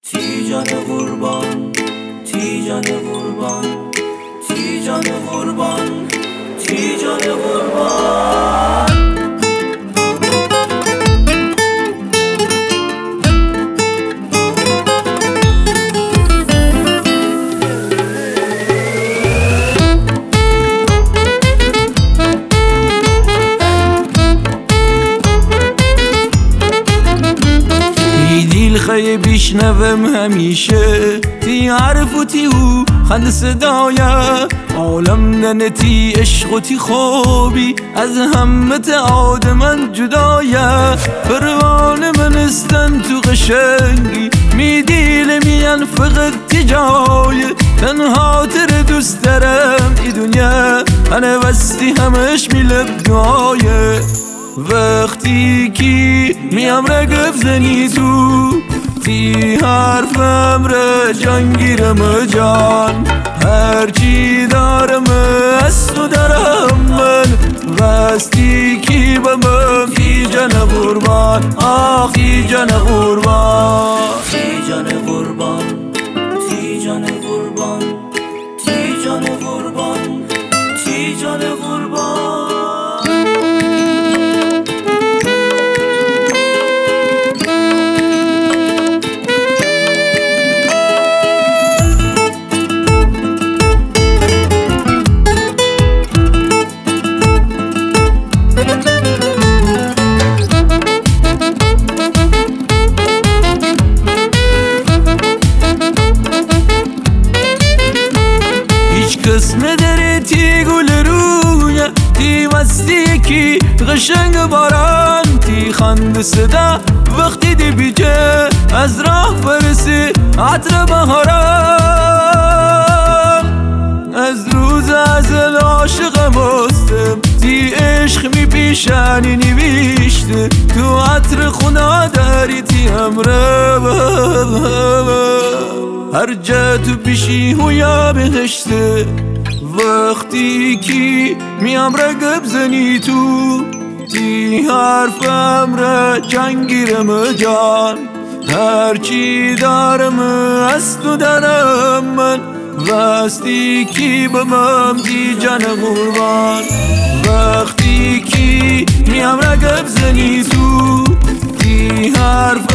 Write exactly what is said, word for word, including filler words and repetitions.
تی جان قربان، تی جان قربان، تی جان قربان، تی جان قربان. خیلی بیشنوم همیشه تی حرف و تی او خند صدایه عالم ننه تی عشق و تی خوبی از همت آدمن جدایه پروانه من استن تو قشنگی می دیل میان فقط تی جای تنها تر دوست دارم ای دنیا هنه وستی همش می لب دعایه وقتی کی میام رگب زنی تو تی حرفم را جان گیرم جان هرچی دارم از تو دارم من وستی کی بمم تی جان قربان آخ تی جان قربان تی جان قربان، تی جان قربان، تی جان قربان، تی جان قربان. قسم داره تی گل رویا تی مستی کی قشنگ باران تی خند صدا وقتی دی بیجه از راه برسی عطر بهاران از روز ازل عاشقم هستم تی عشق می پیشانی نویشته تو عطر خونه داری تی همراه هر جا تو پیشی هویا بهشته وقتی کی میام رگب زنی تو تی حرفم را جان گیرم جان هرچی دارم از تو دارم من وقتی کی بمم تی جان قربان وقتی کی میام رگب زنی تو تی حرف